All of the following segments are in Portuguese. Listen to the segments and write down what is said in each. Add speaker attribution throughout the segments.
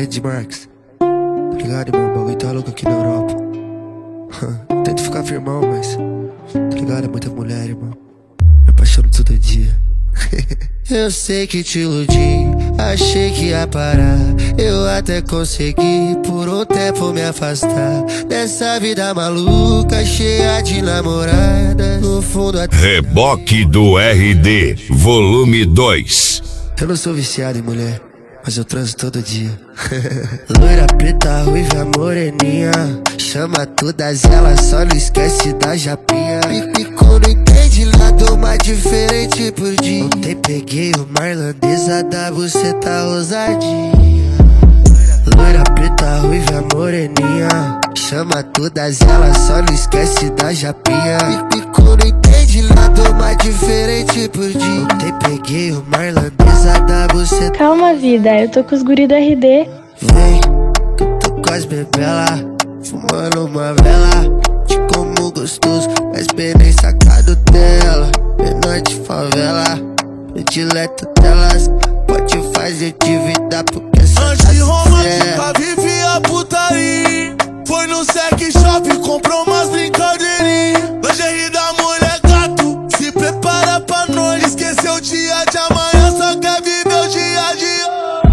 Speaker 1: Ed Marques. Tá ligado, irmão? O bagulho tá louco aqui na Europa. Tento ficar firmão, mas tá ligado? É muita mulher, irmão. Me apaixono todo dia. Eu sei que te iludi, achei que ia parar. Eu até consegui por um tempo me afastar dessa vida maluca, cheia de namoradas. No fundo
Speaker 2: Reboque do RD, volume 2.
Speaker 1: Eu não sou viciado em mulher, mas eu transo todo dia. Loira, preta, ruiva, moreninha, chama todas elas, só não esquece da japinha. Ficou, não entende nada, uma diferente por dia. Ontem peguei uma irlandesa da buceta ousadinha. Loira, preta, ruiva, moreninha, chama todas elas, só não esquece da japinha. Ficou, não entende nada, uma diferente por dia. Ontem peguei uma irlandesa da buceta.
Speaker 3: Calma, vida, eu tô com os guri do RD.
Speaker 1: Vem, que eu tô com as bebelas, fumando uma vela. Te como gostoso, mas bem nem sacado dela. Menor de favela, predileto delas. Pode fazer dívida porque essa
Speaker 4: antirromântica, vive a putaria. Foi no sex shop, comprou umas brincadeirinhas. Lingerie da mulher gato, se prepara pra nós. Esqueceu o dia de amanhã, só quer viver o dia a dia.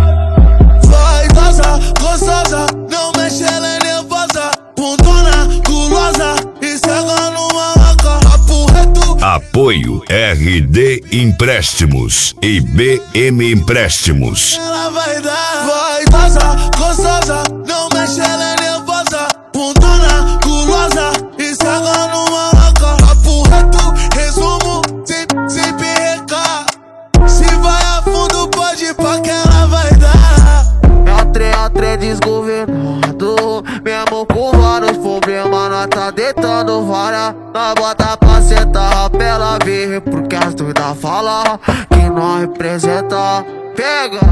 Speaker 4: Vai goza, gostosa, não mexe, ela é nervosa. Bundona, gulosa, e cega numa raca. Papo reto.
Speaker 2: Apoio RD Empréstimos e BM Empréstimos.
Speaker 4: Ela vai dar, vai goza, gostosa, não mexe, ela é nervosa. Bundona, gulosa, e cega numa raca. Papo reto, resumo, sem perrecar. Se vai a fundo, pode ir pra que ela vai dar. É o trem desgovernado, mesmo com vários problemas, nós tá deitando vara. Nós bota pra sentar pra ela ver, porque as doidas falam que nós representa. Pega!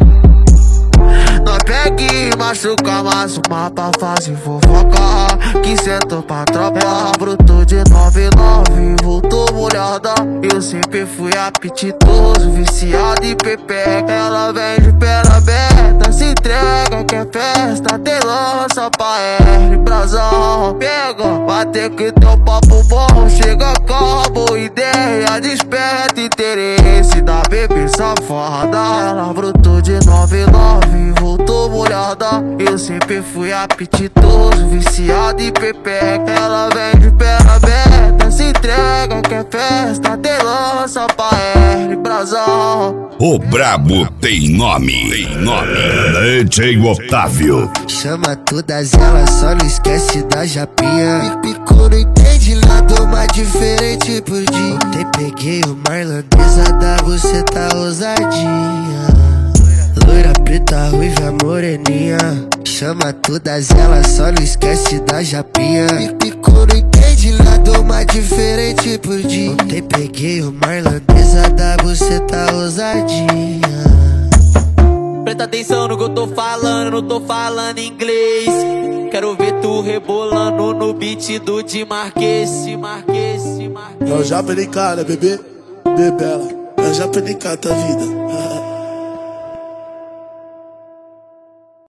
Speaker 4: Nós pega e machuca mais uma pra fazer fofoca. Que sentou pra tropa, bruto de 99, voltou molhada. Eu sempre fui apetitoso, viciado em pepeca. Ela vem de perna aberta, se entrega, quer festa, tem lança pra R, brasão. Pega, vai ter que ter um papo bom, chega com boa ideia, desperta interesse da bebê safada. Ela brotou de 99, voltou molhada. Eu sempre fui apetitoso, viciado em pepeca. Ela vem de perna aberta, se entrega, quer festa, tem lança pra R, brasão.
Speaker 2: O brabo tem nome, DJ Otávio.
Speaker 1: Chama todas elas, só não esquece da japinha. Picou, não entende nada, uma diferente por dia. Ontem peguei uma irlandesa da buceta ousadinha. Loira, preta, ruiva, moreninha, chama todas elas, só não esquece da japinha. Picou, não entende nada, uma diferente por dia. Ontem peguei uma irlandesa da buceta ousadinha.
Speaker 5: Presta atenção no que eu tô falando, não tô falando inglês. Quero ver tu rebolando no beat do Dimarquês.
Speaker 4: Eu já peguei cara, bebê, bebela. Eu já peguei cara, tua vida.